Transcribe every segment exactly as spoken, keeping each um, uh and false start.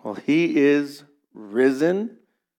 Well, he is risen.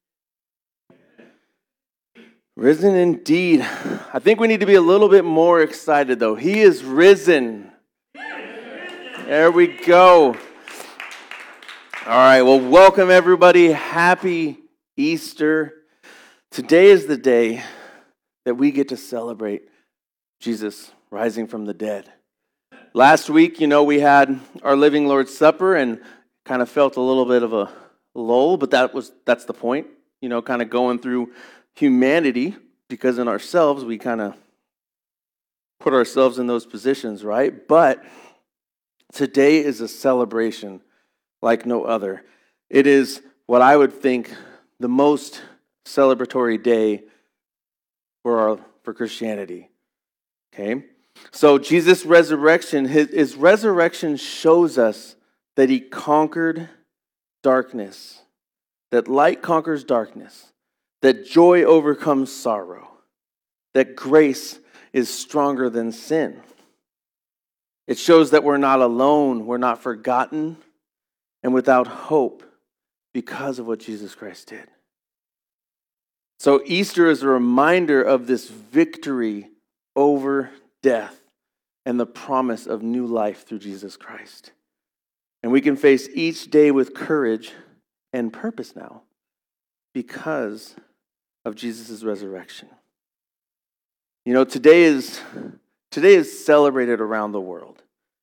Risen indeed. I think we need to be a little bit more excited, though. He is risen. There we go. All right, well, welcome everybody. Happy Easter. Today is the day that we get to celebrate Jesus rising from the dead. Last week, you know, we had our Living Lord's Supper and kind of felt a little bit of a lull, but that was that's the point, you know, kind of going through humanity, because in ourselves, we kind of put ourselves in those positions, right? But today is a celebration like no other. It is what I would think the most celebratory day for our for Christianity. Okay? So Jesus' resurrection, his, his resurrection shows us that he conquered darkness, that light conquers darkness, that joy overcomes sorrow, that grace is stronger than sin. It shows that we're not alone, we're not forgotten, and without hope because of what Jesus Christ did. So Easter is a reminder of this victory over death and the promise of new life through Jesus Christ. And we can face each day with courage and purpose now because of Jesus' resurrection. You know, today is today is celebrated around the world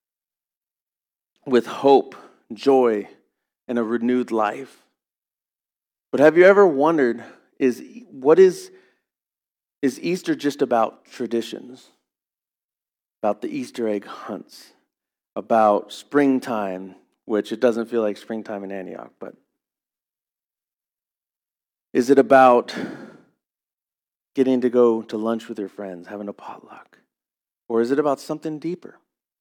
with hope, joy, and a renewed life. But have you ever wondered, is what is is Easter just about traditions? About the Easter egg hunts, about springtime, which it doesn't feel like springtime in Antioch, but is it about getting to go to lunch with your friends, having a potluck? Or is it about something deeper?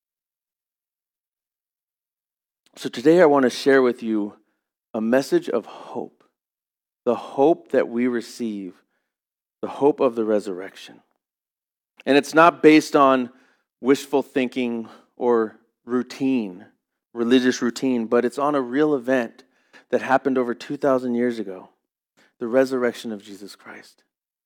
So today I want to share with you a message of hope, the hope that we receive, the hope of the resurrection. And it's not based on wishful thinking or routine, religious routine, but it's on a real event that happened over two thousand years ago, the resurrection of Jesus Christ.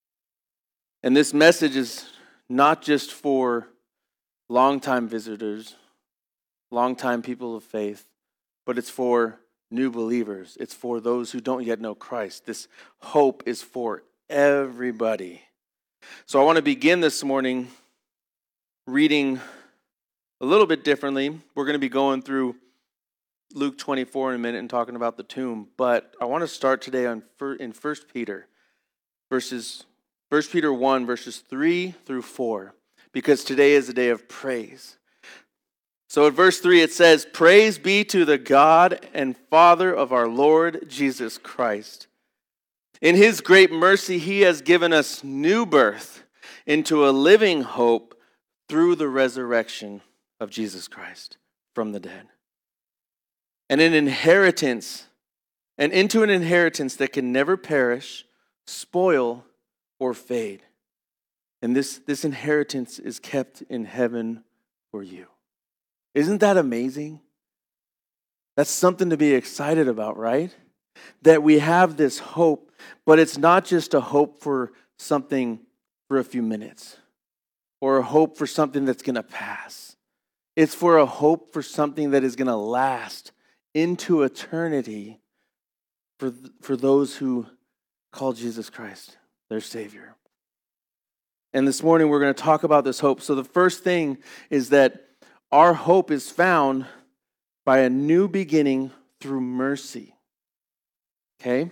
And this message is not just for longtime visitors, longtime people of faith, but it's for new believers. It's for those who don't yet know Christ. This hope is for everybody. So I want to begin this morning reading a little bit differently. We're going to be going through Luke twenty-four in a minute and talking about the tomb, but I want to start today on in First Peter, verses First Peter one, verses three through four, because today is a day of praise. So at verse three it says, "Praise be to the God and Father of our Lord Jesus Christ. In his great mercy he has given us new birth into a living hope through the resurrection of Jesus Christ from the dead. And an inheritance, and into an inheritance that can never perish, spoil, or fade. And this, this inheritance is kept in heaven for you." Isn't that amazing? That's something to be excited about, right? That we have this hope, but it's not just a hope for something for a few minutes, or a hope for something that's going to pass. It's for a hope for something that is going to last into eternity for, for those who call Jesus Christ their Savior. And this morning we're going to talk about this hope. So the first thing is that our hope is found by a new beginning through mercy. Okay?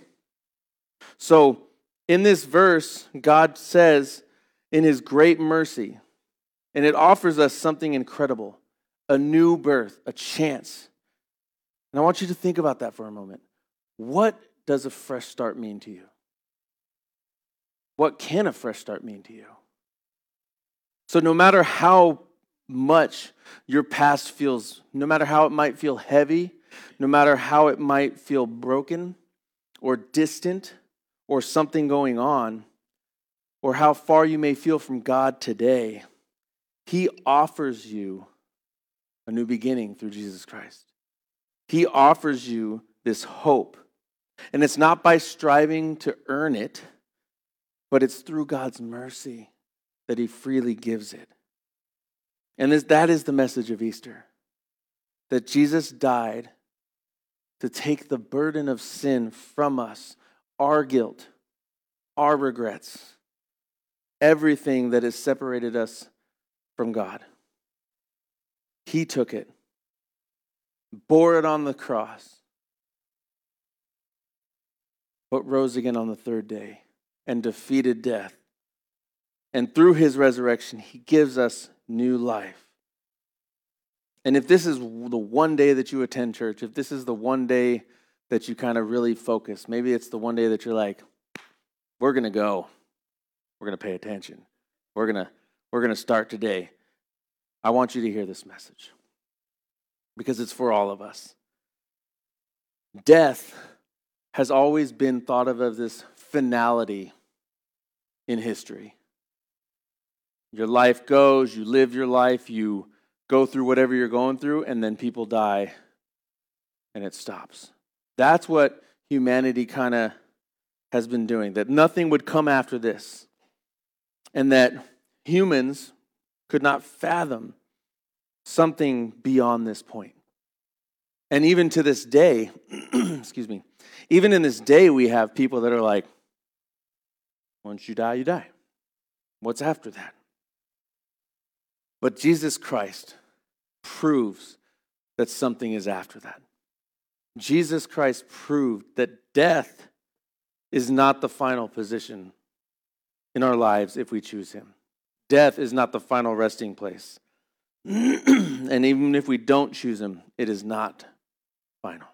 So in this verse, God says, in his great mercy, and it offers us something incredible, a new birth, a chance. And I want you to think about that for a moment. What does a fresh start mean to you? What can a fresh start mean to you? So no matter how much your past feels, no matter how it might feel heavy, no matter how it might feel broken or distant or something going on, or how far you may feel from God today, he offers you a new beginning through Jesus Christ. He offers you this hope. And it's not by striving to earn it, but it's through God's mercy that he freely gives it. And this, that is the message of Easter, that Jesus died to take the burden of sin from us, our guilt, our regrets, everything that has separated us from God. He took it, bore it on the cross, but rose again on the third day and defeated death. And through his resurrection, he gives us new life. And if this is the one day that you attend church, if this is the one day that you kind of really focus, maybe it's the one day that you're like, we're going to go. We're going to pay attention. We're going to we're going to start today. I want you to hear this message because it's for all of us. Death has always been thought of as this finality in history. Your life goes, you live your life, you go through whatever you're going through, and then people die, and it stops. That's what humanity kind of has been doing, that nothing would come after this, and that humans could not fathom something beyond this point. And even to this day, excuse me, even in this day, we have people that are like, once you die, you die. What's after that? But Jesus Christ proves that something is after that. Jesus Christ proved that death is not the final position in our lives if we choose him. Death is not the final resting place. And even if we don't choose him, it is not final.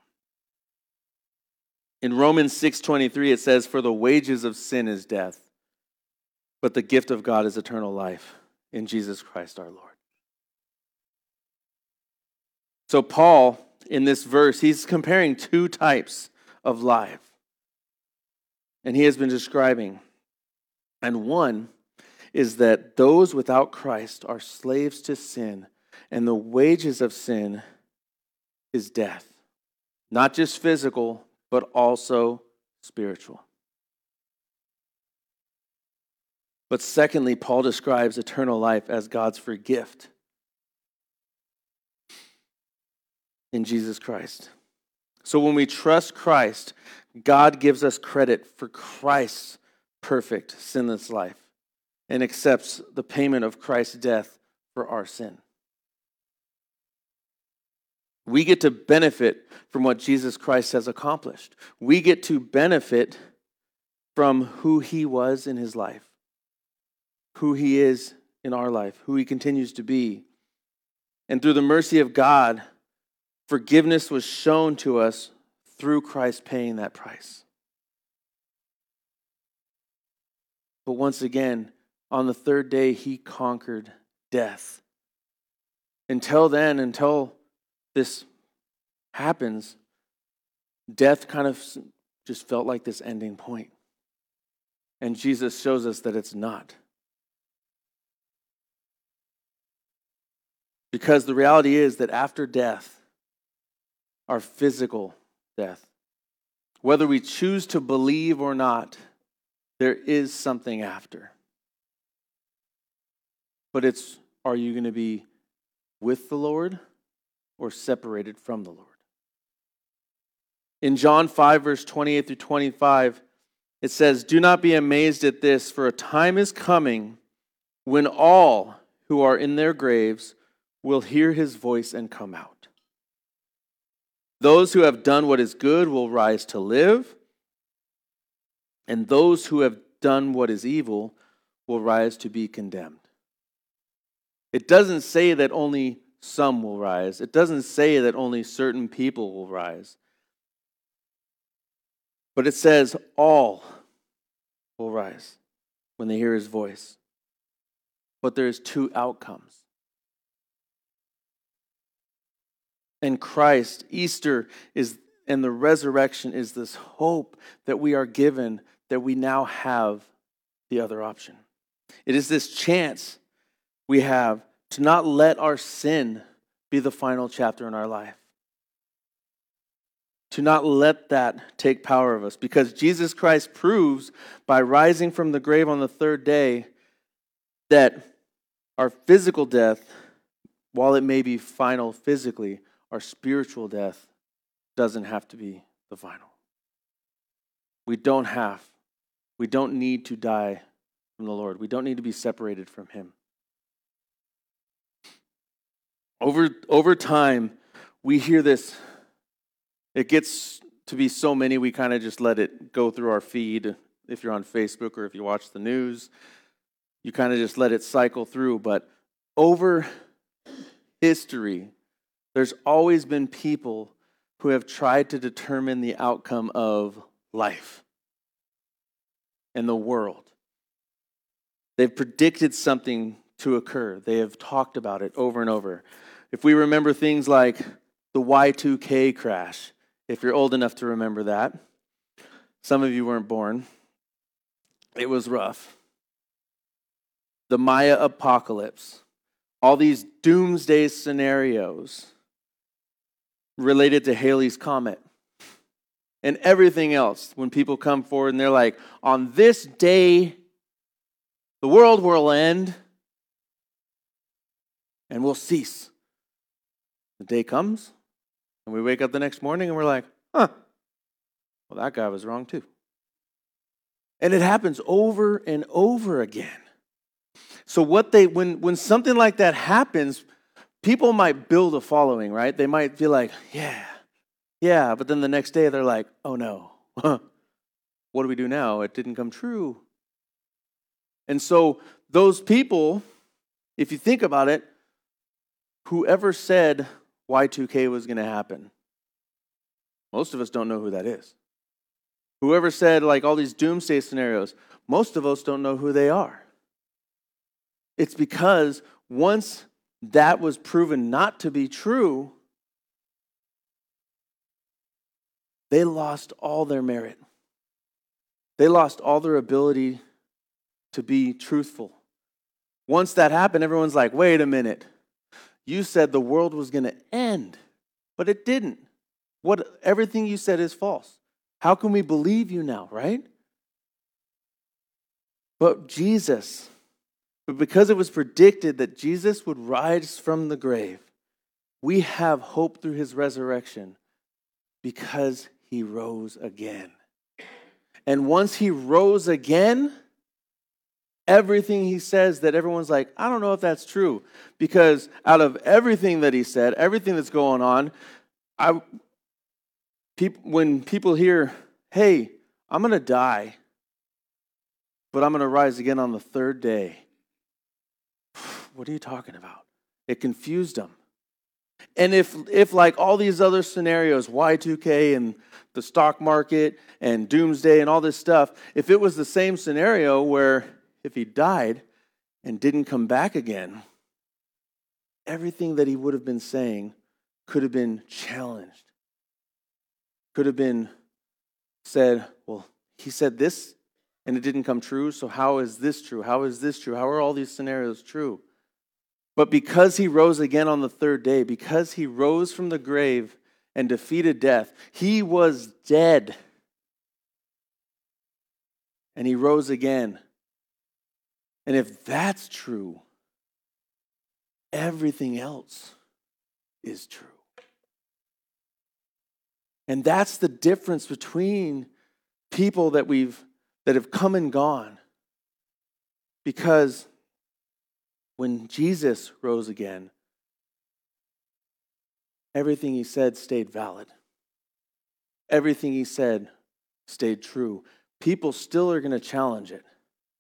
In Romans six twenty-three, it says, "For the wages of sin is death, but the gift of God is eternal life in Jesus Christ our Lord." So Paul, in this verse, he's comparing two types of life. And he has been describing. And one is that those without Christ are slaves to sin, and the wages of sin is death. Not just physical, but also spiritual. But secondly, Paul describes eternal life as God's free gift in Jesus Christ. So when we trust Christ, God gives us credit for Christ's perfect, sinless life and accepts the payment of Christ's death for our sin. We get to benefit from what Jesus Christ has accomplished. We get to benefit from who he was in his life, who he is in our life, who he continues to be. And through the mercy of God, forgiveness was shown to us through Christ paying that price. But once again, on the third day, he conquered death. Until then, until this happens, death kind of just felt like this ending point. And Jesus shows us that it's not. Because the reality is that after death, our physical death, whether we choose to believe or not, there is something after. But it's, are you going to be with the Lord or separated from the Lord? In John five, verse twenty-eight through twenty-five, it says, "Do not be amazed at this, for a time is coming when all who are in their graves will hear his voice and come out. Those who have done what is good will rise to live, and those who have done what is evil will rise to be condemned." It doesn't say that only some will rise. It doesn't say that only certain people will rise. But it says all will rise when they hear his voice. But there's two outcomes. And Christ, Easter is, and the resurrection is this hope that we are given that we now have the other option. It is this chance we have to not let our sin be the final chapter in our life. to not let that take power of us, because Jesus Christ proves by rising from the grave on the third day that our physical death, while it may be final physically, our spiritual death doesn't have to be the final. We don't have, we don't need to die from the Lord. We don't need to be separated from Him. Over, over time, we hear this. It gets to be so many, we kind of just let it go through our feed. If you're on Facebook or if you watch the news, you kind of just let it cycle through. But over history, there's always been people who have tried to determine the outcome of life and the world. They've predicted something to occur. They have talked about it over and over. If we remember things like the Y two K crash, if you're old enough to remember that, some of you weren't born. It was rough. The Maya apocalypse, all these doomsday scenarios related to Halley's Comet, and everything else. When people come forward and they're like, on this day, the world will end and we'll cease. The day comes, and we wake up the next morning and we're like, huh, well, that guy was wrong too. And it happens over and over again. So what they, when, when something like that happens, people might build a following, right? They might be like, yeah, yeah, but then the next day they're like, oh no, what do we do now? It didn't come true. And so those people, if you think about it, whoever said Y two K was going to happen, most of us don't know who that is. Whoever said like all these doomsday scenarios, most of us don't know who they are. It's because once that was proven not to be true, they lost all their merit. They lost all their ability to be truthful. Once that happened, everyone's like, wait a minute. You said the world was going to end, but it didn't. What everything you said is false. How can we believe you now, right? But Jesus, but because it was predicted that Jesus would rise from the grave, we have hope through his resurrection because he rose again. And once he rose again, everything he says that everyone's like, I don't know if that's true. Because out of everything that he said, everything that's going on, I, people, when people hear, hey, I'm going to die, but I'm going to rise again on the third day. What are you talking about? It confused them. And if, if like all these other scenarios, Y two K and the stock market and doomsday and all this stuff, if it was the same scenario where if he died and didn't come back again, everything that he would have been saying could have been challenged. Could have been said, well, he said this and it didn't come true, so how is this true? How is this true? How are all these scenarios true? But because he rose again on the third day, because he rose from the grave and defeated death, he was dead. And he rose again. And if that's true, everything else is true. And that's the difference between people that we've that have come and gone. Because when Jesus rose again, everything he said stayed valid. Everything he said stayed true. People still are going to challenge it.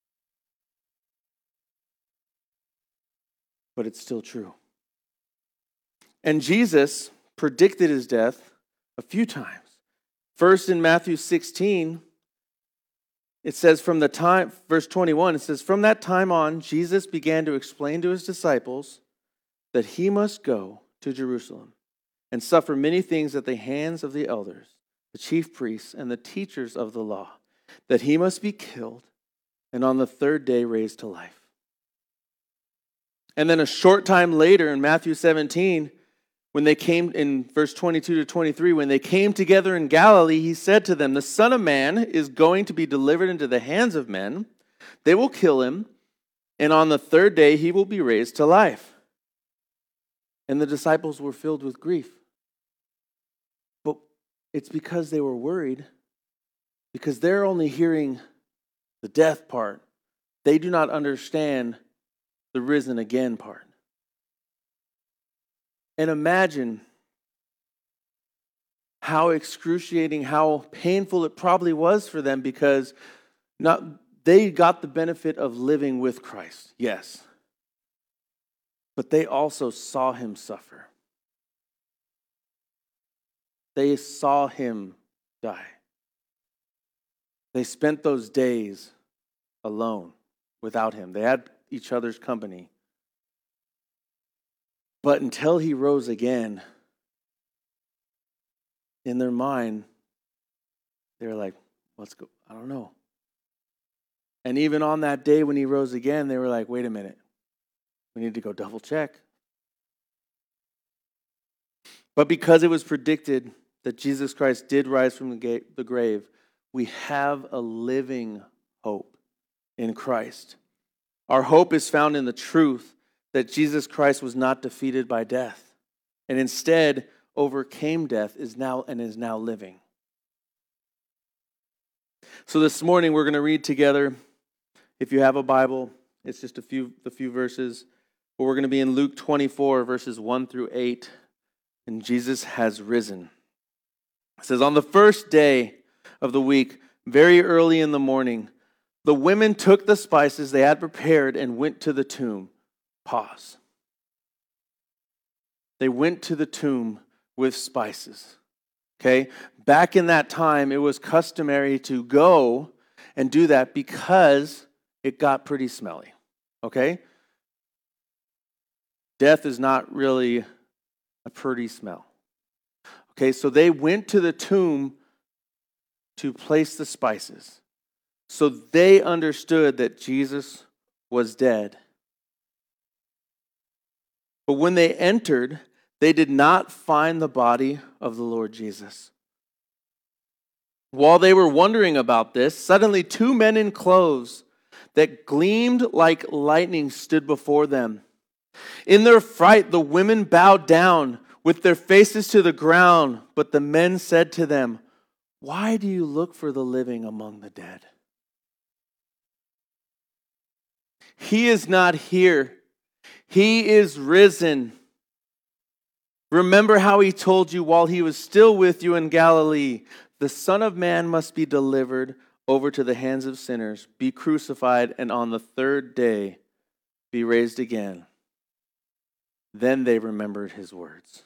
But it's still true. And Jesus predicted his death a few times. First in Matthew sixteen, it says from the time, verse twenty-one, it says, from that time on, Jesus began to explain to his disciples that he must go to Jerusalem and suffer many things at the hands of the elders, the chief priests, and the teachers of the law, that he must be killed and on the third day raised to life. And then a short time later in Matthew seventeen, when they came, in verse twenty-two to twenty-three, when they came together in Galilee, he said to them, the Son of Man is going to be delivered into the hands of men. They will kill him, and on the third day he will be raised to life. And the disciples were filled with grief. But it's because they were worried, because they're only hearing the death part. They do not understand the risen again part. And imagine how excruciating, how painful it probably was for them, because not they got the benefit of living with Christ, yes. But they also saw him suffer. They saw him die. They spent those days alone without him. They had each other's company. But until he rose again, in their mind, they were like, let's go. I don't know. And even on that day when he rose again, they were like, wait a minute. We need to go double check. But because it was predicted that Jesus Christ did rise from the grave, we have a living hope in Christ. Our hope is found in the truth that Jesus Christ was not defeated by death, and instead overcame death is now and is now living. So this morning we're going to read together. If you have a Bible, it's just a few a few verses. But we're going to be in Luke twenty-four, verses one through eight, and Jesus has risen. It says, on the first day of the week, very early in the morning, the women took the spices they had prepared and went to the tomb. Pause. They went to the tomb with spices. Okay? Back in that time, it was customary to go and do that because it got pretty smelly. Okay? Death is not really a pretty smell. Okay, so they went to the tomb to place the spices. So they understood that Jesus was dead. But when they entered, they did not find the body of the Lord Jesus. While they were wondering about this, suddenly two men in clothes that gleamed like lightning stood before them. In their fright, the women bowed down with their faces to the ground, but the men said to them, why do you look for the living among the dead? He is not here. He is risen. Remember how he told you while he was still with you in Galilee, the Son of Man must be delivered over to the hands of sinners, be crucified, and on the third day be raised again. Then they remembered his words.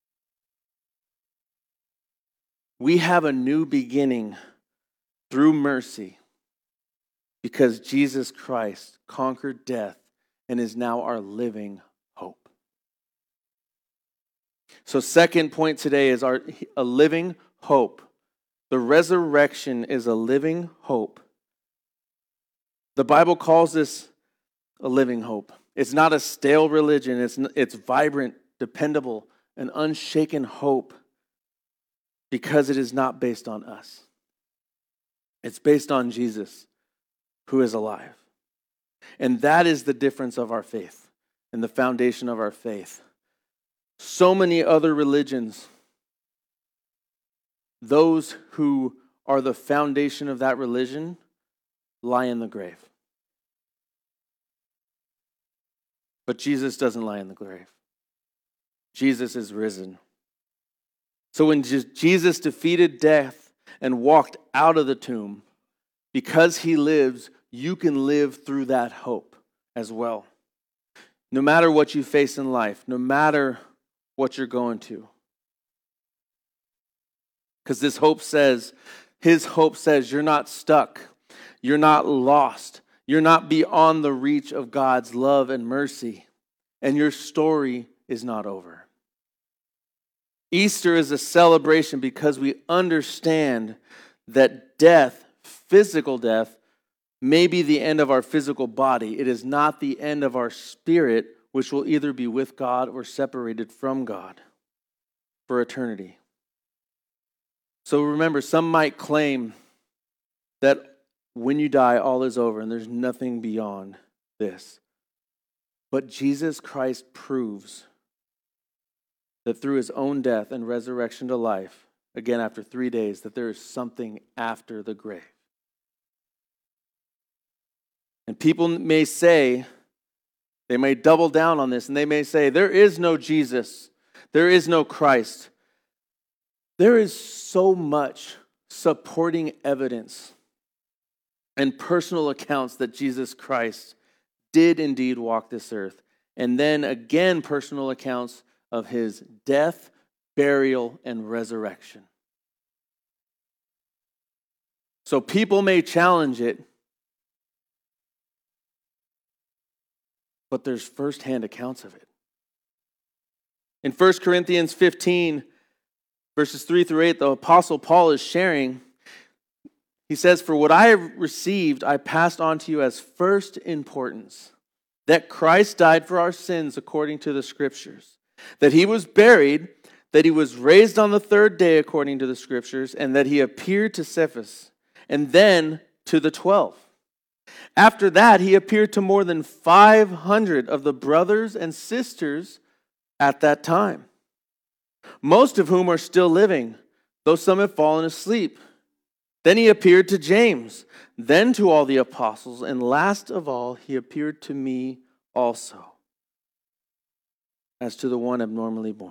We have a new beginning through mercy because Jesus Christ conquered death and is now our living hope. So second point today is our a living hope. The resurrection is a living hope. The Bible calls this a living hope. It's not a stale religion. It's, it's vibrant, dependable, and unshaken hope because it is not based on us. It's based on Jesus, who is alive. And that is the difference of our faith and the foundation of our faith. So many other religions, those who are the foundation of that religion, lie in the grave. But Jesus doesn't lie in the grave. Jesus is risen. So when Jesus defeated death and walked out of the tomb, because he lives, you can live through that hope as well. No matter what you face in life, no matter what you're going to. Because this hope says, his hope says you're not stuck. You're not lost. You're not beyond the reach of God's love and mercy. And your story is not over. Easter is a celebration because we understand that death, physical death, may be the end of our physical body. It is not the end of our spirit, which will either be with God or separated from God. for eternity. So remember, some might claim that when you die, all is over and there's nothing beyond this. But Jesus Christ proves that through his own death and resurrection to life, again after three days, that there is something after the grave. And people may say, they may double down on this, and they may say, there is no Jesus, there is no Christ. There is so much supporting evidence and personal accounts that Jesus Christ did indeed walk this earth. And then again, personal accounts of his death, burial, and resurrection. So people may challenge it, but there's firsthand accounts of it. In First Corinthians fifteen, verses three through eight, the Apostle Paul is sharing. He says, "For what I have received, I passed on to you as first importance, that Christ died for our sins according to the Scriptures, that he was buried, that he was raised on the third day according to the Scriptures, and that he appeared to Cephas, and then to the twelve. After that, he appeared to more than five hundred of the brothers and sisters at that time, most of whom are still living, though some have fallen asleep. Then he appeared to James, then to all the apostles, and last of all, he appeared to me also, as to the one abnormally born."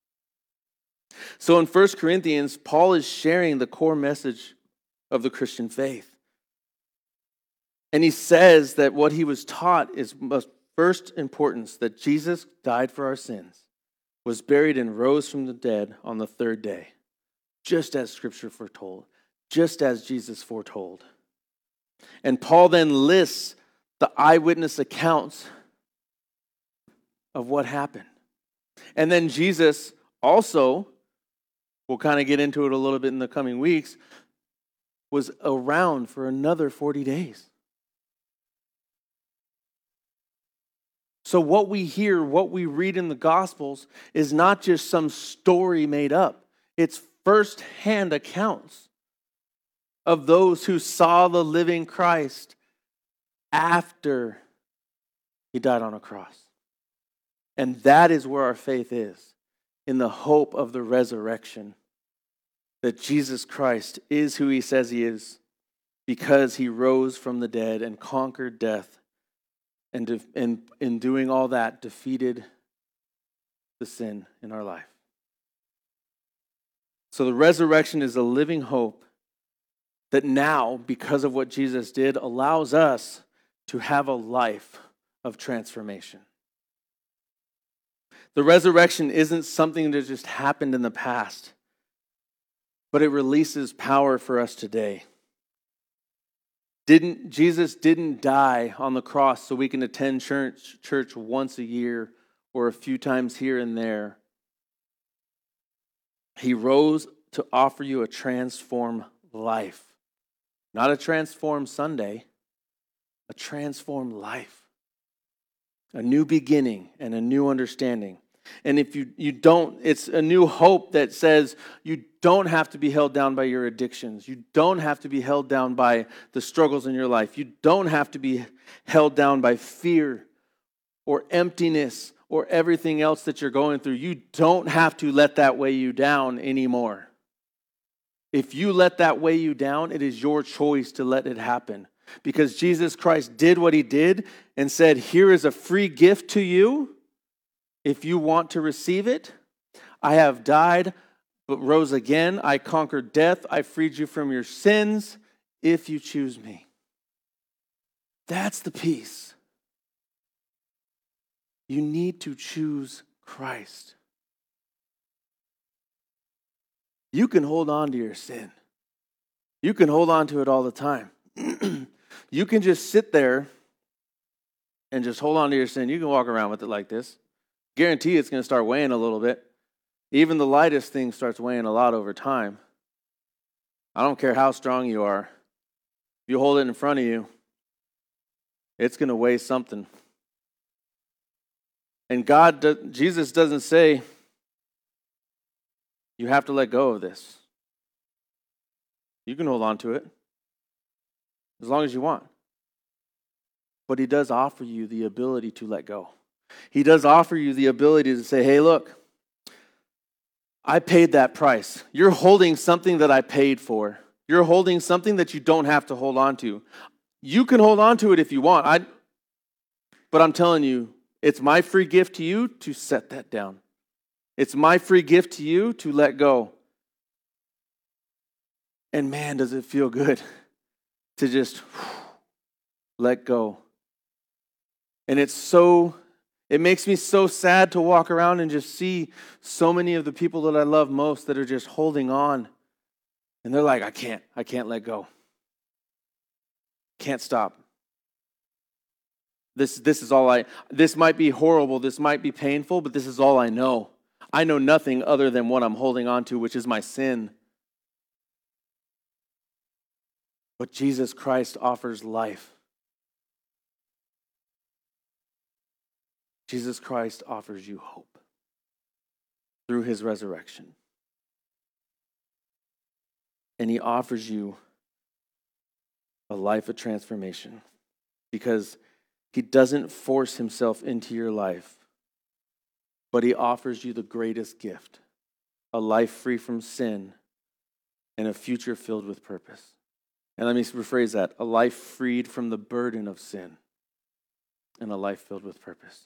So in First Corinthians, Paul is sharing the core message of the Christian faith. And he says that what he was taught is of first importance, that Jesus died for our sins, was buried and rose from the dead on the third day, just as Scripture foretold, just as Jesus foretold. And Paul then lists the eyewitness accounts of what happened. And then Jesus also, we'll kind of get into it a little bit in the coming weeks, was around for another forty days. So what we hear, what we read in the Gospels is not just some story made up. It's first-hand accounts of those who saw the living Christ after he died on a cross. And that is where our faith is, in the hope of the resurrection, that Jesus Christ is who he says he is because he rose from the dead and conquered death, and de- and in doing all that, defeated the sin in our life. So the resurrection is a living hope that now, because of what Jesus did, allows us to have a life of transformation. The resurrection isn't something that just happened in the past, but it releases power for us today. Didn't Jesus didn't die on the cross so we can attend church, church once a year or a few times here and there. He rose to offer you a transformed life. Not a transformed Sunday, a transformed life. A new beginning and a new understanding. And if you, you don't, it's a new hope that says you don't have to be held down by your addictions. You don't have to be held down by the struggles in your life. You don't have to be held down by fear or emptiness or everything else that you're going through. You don't have to let that weigh you down anymore. If you let that weigh you down, it is your choice to let it happen. Because Jesus Christ did what he did and said, here is a free gift to you. If you want to receive it, I have died, but rose again. I conquered death. I freed you from your sins if you choose me. That's the peace. You need to choose Christ. You can hold on to your sin. You can hold on to it all the time. You can just sit there and just hold on to your sin. You can walk around with it like this. Guarantee it's going to start weighing a little bit. Even the lightest thing starts weighing a lot over time. I don't care how strong you are. If you hold it in front of you, it's going to weigh something. And God, Jesus doesn't say, You have to let go of this. You can hold on to it as long as you want. But he does offer you the ability to let go. He does offer you the ability to say, hey, look, I paid that price. You're holding something that I paid for. You're holding something that you don't have to hold on to. You can hold on to it if you want. I, but I'm telling you, it's my free gift to you to set that down. It's my free gift to you to let go. And man, does it feel good to just let go. And it's so, it makes me so sad to walk around and just see so many of the people that I love most that are just holding on. And they're like, I can't, I can't let go. Can't stop. This, this is all I, this might be horrible, this might be painful, but this is all I know. I know nothing other than what I'm holding on to, which is my sin. But Jesus Christ offers life. Jesus Christ offers you hope through his resurrection. And he offers you a life of transformation because he doesn't force himself into your life, but he offers you the greatest gift, a life free from sin and a future filled with purpose. And let me rephrase that, a life freed from the burden of sin and a life filled with purpose.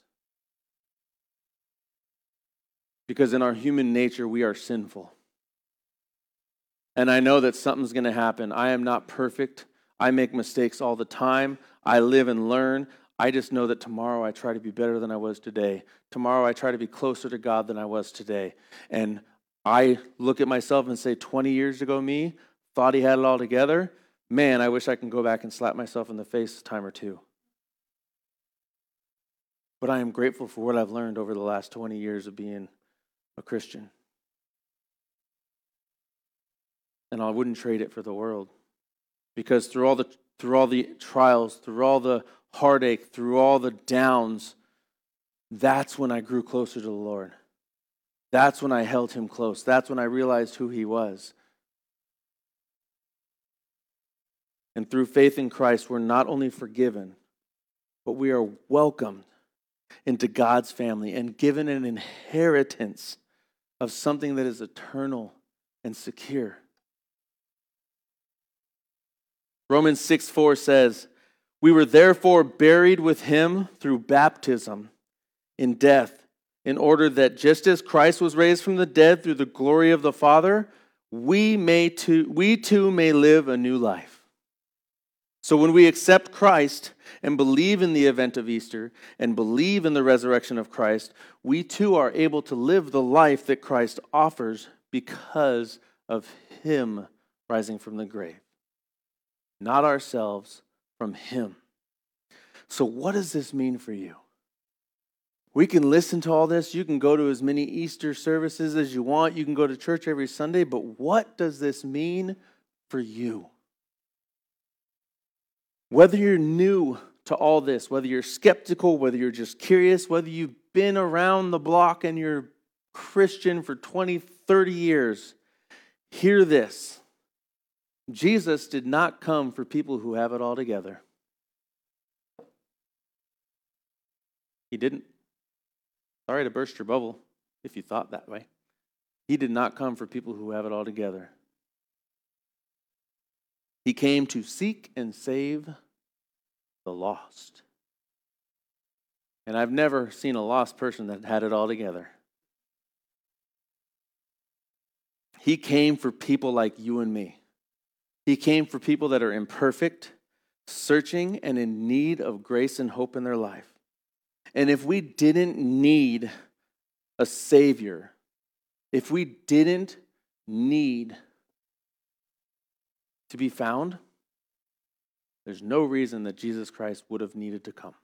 Because in our human nature, we are sinful. And I know that something's going to happen. I am not perfect. I make mistakes all the time. I live and learn. I just know that tomorrow I try to be better than I was today. Tomorrow I try to be closer to God than I was today. And I look at myself and say, twenty years ago me thought he had it all together. Man, I wish I can go back and slap myself in the face a time or two. But I am grateful for what I've learned over the last twenty years of being a Christian. And I wouldn't trade it for the world. Because through all the through all the trials, through all the heartache, through all the downs, that's when I grew closer to the Lord. That's when I held him close. That's when I realized who he was. And through faith in Christ, we're not only forgiven, but we are welcomed into God's family and given an inheritance of something that is eternal and secure. Romans six four says, we were therefore buried with him through baptism in death, in order that just as Christ was raised from the dead through the glory of the Father, we may too, we too may live a new life. So when we accept Christ and believe in the event of Easter and believe in the resurrection of Christ, we too are able to live the life that Christ offers because of him rising from the grave. Not ourselves, from him. So what does this mean for you? We can listen to all this. You can go to as many Easter services as you want. You can go to church every Sunday. But what does this mean for you? Whether you're new to all this, whether you're skeptical, whether you're just curious, whether you've been around the block and you're Christian for twenty, thirty years, hear this. Jesus did not come for people who have it all together. He didn't. Sorry to burst your bubble if you thought that way. He did not come for people who have it all together. He came to seek and save the lost. And I've never seen a lost person that had it all together. He came for people like you and me. He came for people that are imperfect, searching, and in need of grace and hope in their life. And if we didn't need a Savior, if we didn't need to be found, there's no reason that Jesus Christ would have needed to come.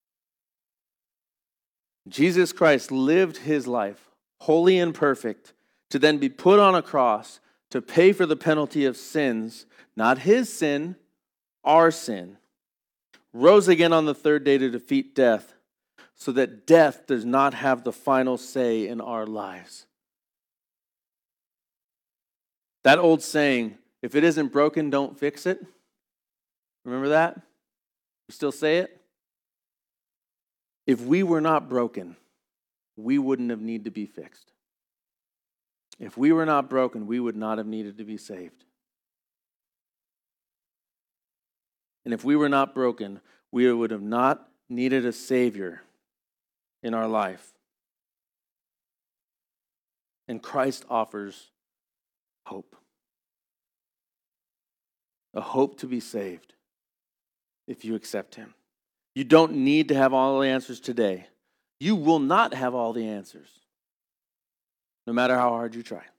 Jesus Christ lived his life, holy and perfect, to then be put on a cross to pay for the penalty of sins, not his sin, our sin, rose again on the third day to defeat death, so that death does not have the final say in our lives. That old saying, if it isn't broken, don't fix it. Remember that? You still say it? If we were not broken, we wouldn't have needed to be fixed. If we were not broken, we would not have needed to be saved. And if we were not broken, we would have not needed a Savior in our life. And Christ offers hope. A hope to be saved if you accept Him. You don't need to have all the answers today. You will not have all the answers, no matter how hard you try.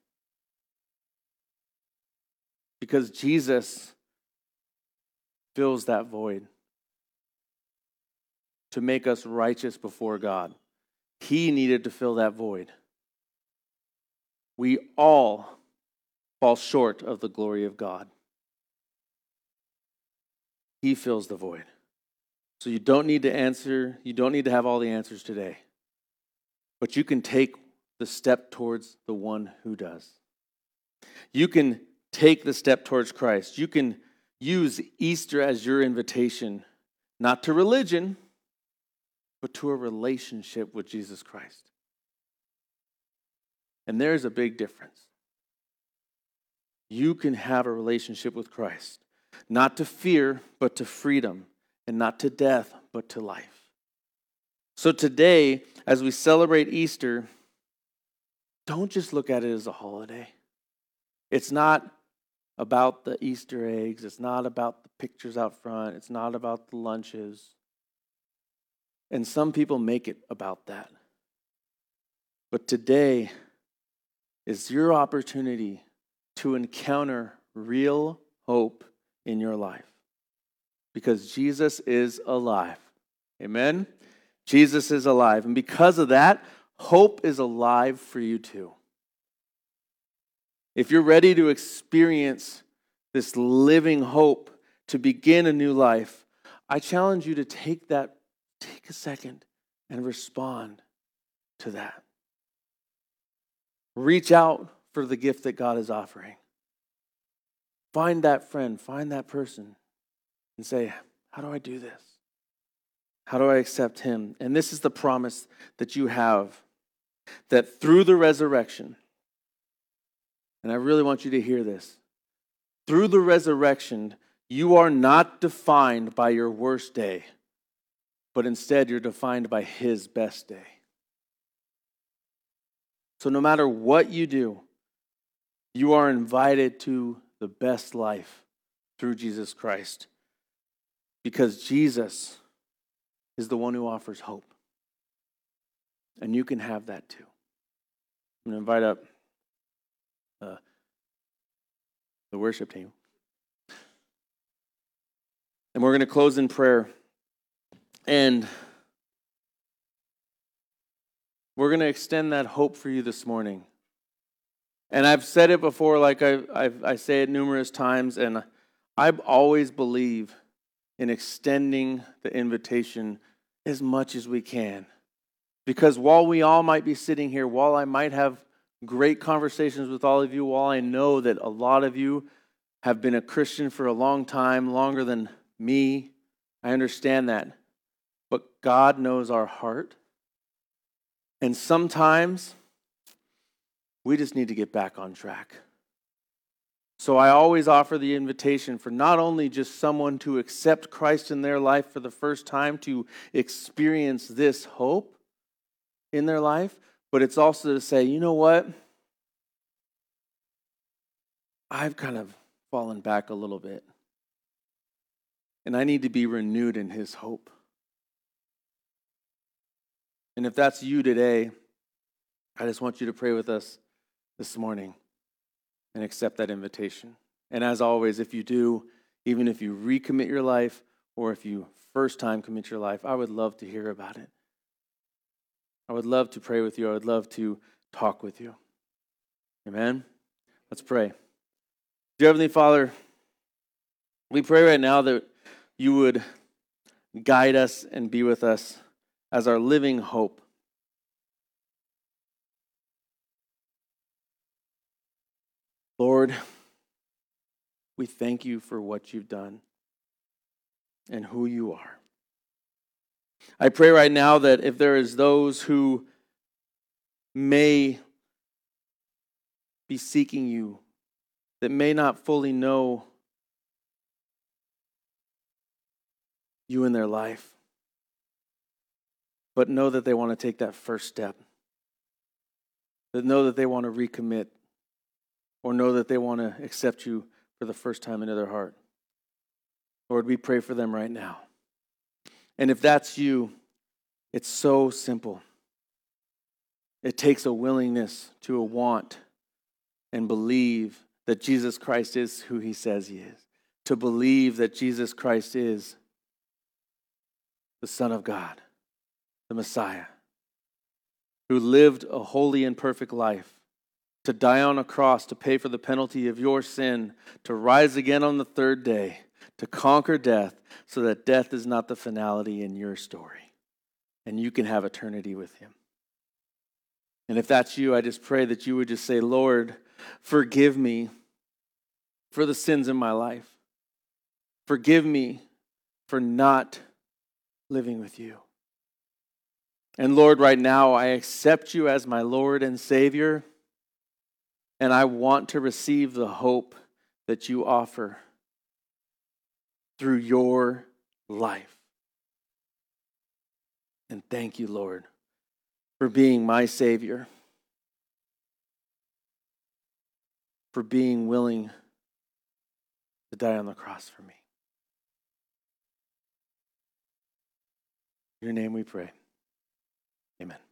Because Jesus fills that void to make us righteous before God. He needed to fill that void. We all fall short of the glory of God. He fills the void. So you don't need to answer, you don't need to have all the answers today. But you can take the step towards the one who does. You can take the step towards Christ. You can use Easter as your invitation, not to religion, but to a relationship with Jesus Christ. And there's a big difference. You can have a relationship with Christ, not to fear, but to freedom, and not to death, but to life. So today, as we celebrate Easter, don't just look at it as a holiday. It's not about the Easter eggs. It's not about the pictures out front. It's not about the lunches. And some people make it about that. But today is your opportunity to encounter real hope in your life. Because Jesus is alive. Amen? Jesus is alive. And because of that, hope is alive for you too. If you're ready to experience this living hope, to begin a new life, I challenge you to take that, take a second and respond to that. Reach out for the gift that God is offering. Find that friend, find that person, and say, how do I do this? How do I accept Him? And this is the promise that you have, that through the resurrection, and I really want you to hear this, through the resurrection, you are not defined by your worst day, but instead you're defined by His best day. So no matter what you do, you are invited to the best life through Jesus Christ. Because Jesus is the one who offers hope. And you can have that too. I'm going to invite up uh, the worship team. And we're going to close in prayer. And we're going to extend that hope for you this morning. And I've said it before, like I I've, I say it numerous times, and I always believe in extending the invitation as much as we can. Because while we all might be sitting here, while I might have great conversations with all of you, while I know that a lot of you have been a Christian for a long time, longer than me, I understand that. But God knows our heart. And sometimes we just need to get back on track. So I always offer the invitation for not only just someone to accept Christ in their life for the first time, to experience this hope in their life, but it's also to say, you know what? I've kind of fallen back a little bit. And I need to be renewed in His hope. And if that's you today, I just want you to pray with us this morning and accept that invitation. And as always, if you do, even if you recommit your life or if you first time commit your life, I would love to hear about it. I would love to pray with you. I would love to talk with you. Amen? Let's pray. Dear Heavenly Father, we pray right now that you would guide us and be with us as our living hope. Lord, we thank you for what you've done and who you are. I pray right now that if there is those who may be seeking you, that may not fully know you in their life, but know that they want to take that first step, that know that they want to recommit, or know that they want to accept you for the first time into their heart. Lord, we pray for them right now. And if that's you, it's so simple. It takes a willingness to a want and believe that Jesus Christ is who he says he is. To believe that Jesus Christ is the Son of God, the Messiah, who lived a holy and perfect life, to die on a cross to pay for the penalty of your sin, to rise again on the third day, to conquer death so that death is not the finality in your story, and you can have eternity with him. And if that's you, I just pray that you would just say, Lord, forgive me for the sins in my life. Forgive me for not living with you. And Lord, right now, I accept you as my Lord and Savior, and I want to receive the hope that you offer through your life. And thank you, Lord, for being my Savior, for being willing to die on the cross for me. In your name we pray. Amen.